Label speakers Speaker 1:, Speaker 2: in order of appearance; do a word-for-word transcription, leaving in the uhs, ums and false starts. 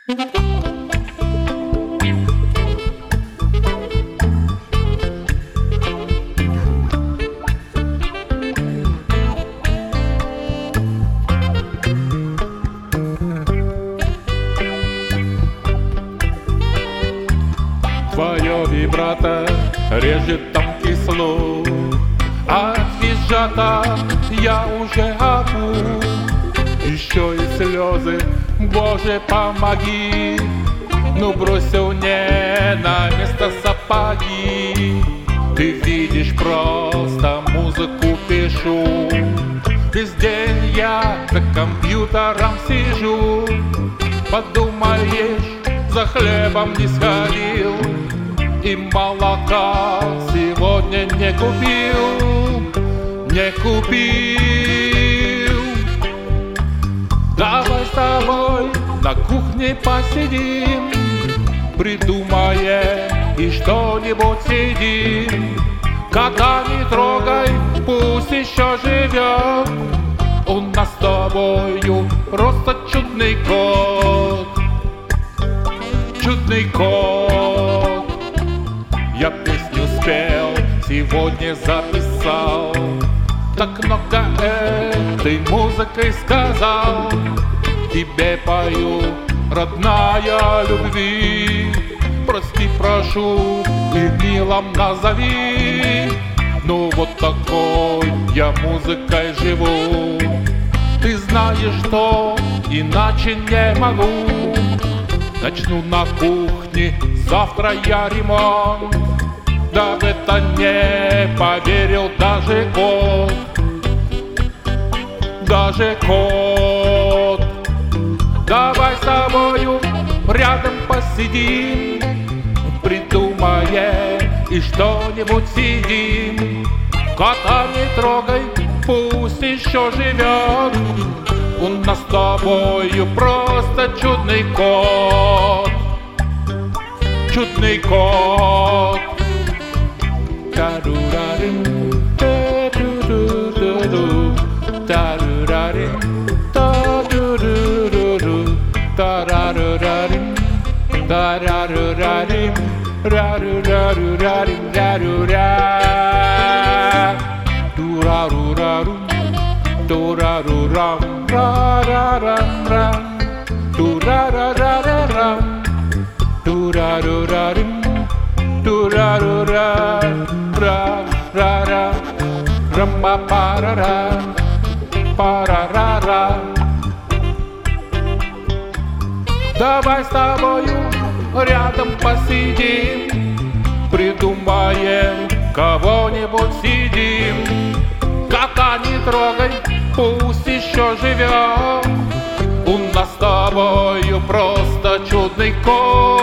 Speaker 1: Твое вибрато режет тонкий слух, от визжата я уже опух. Еще и слезы, Боже, помоги, ну бросил мне на место сапоги. Ты видишь, просто музыку пишу, весь день я за компьютером сижу. Подумаешь, за хлебом не сходил и молока сегодня не купил, не купил. Давай с тобой на кухне посидим, придумаем и что-нибудь съедим. Кота не трогай, пусть еще живет, он нас с тобою просто чудный кот. Чудный кот. Я песню спел, сегодня записал, так много этой музыкой сказал. Тебе пою, родная, любви, прости, прошу и милом назови. Ну вот такой я музыкой живу. Ты знаешь, что иначе не могу. Начну на кухне, завтра я ремонт. Да в это не поверил даже кот. Даже кот. Давай с тобою рядом посидим, придумаем и что-нибудь съедим. Кота не трогай, пусть еще живет, он нас с тобою просто чудный кот. Чудный кот. Тарурарим, таруруруру, тарурарим, таруруруру, тарарурарим, тарарурарим, рарурарурарим, рарура. Турарурарум, турарурам, рарарам, турарарарам, турарурарим, турарура, ра-ра-ра, ра-па-па-ра-ра, па-ра-ра-ра. Давай с тобою рядом посидим, придумаем, кого-нибудь съедим. Кота не трогай, пусть еще живет, у нас с тобою просто чудный кот.